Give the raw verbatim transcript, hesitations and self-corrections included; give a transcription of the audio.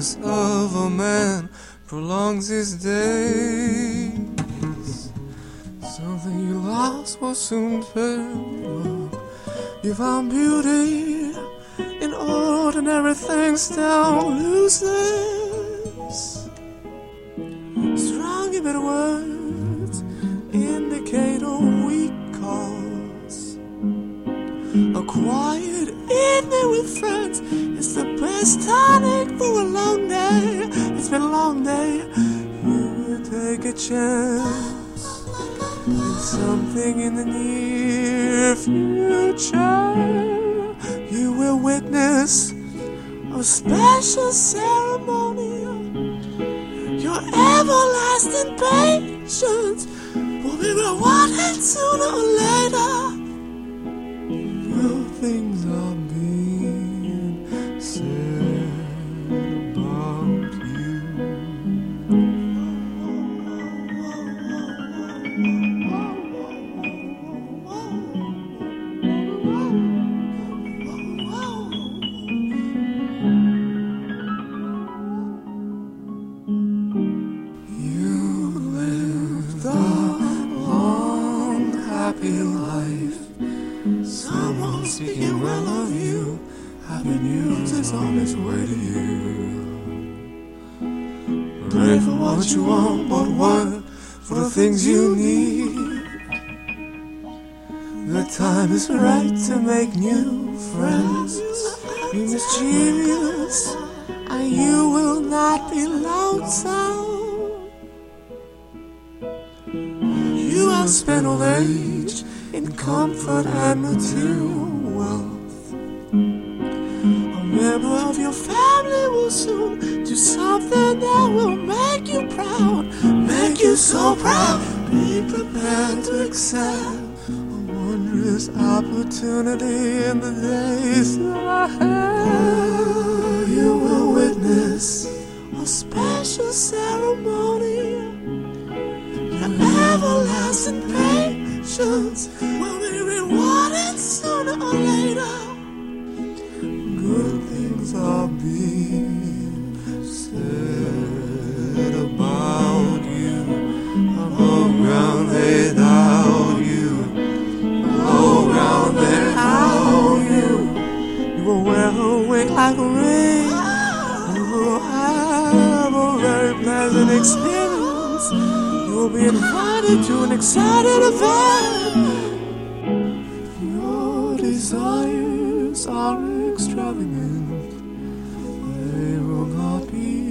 kindness of a man prolongs his days. Something you lost will soon turn up. You found beauty in ordinary things down looseness. Strong even words indicate a weak cause. A quiet evening with friends is the best tonic for a long day. It's been a long day. You will take a chance in something in the near future. You will witness a special ceremony. Your everlasting patience will be rewarded sooner or later. Well, things are being said about you. You lived a long, happy life. Someone speaking well of you. Happy news is on its way to you. Pray for what you want, but work for the things you need. The time is right to make new friends. Be mischievous, and you will not be lonesome. You have spent old age in comfort and material wealth. A member of your family will soon do something that will make you proud, make you so proud. Be prepared to accept a wondrous opportunity in the days ahead. You will witness a special ceremony. Your everlasting patience will be rewarded sooner or later. Good things are being said about you. Above ground they doubt you. Below ground they hound you. You will wear her wing like a ring. You will have a very pleasant experience. You will be invited to an exciting event. Your desires are extravagant. They will not be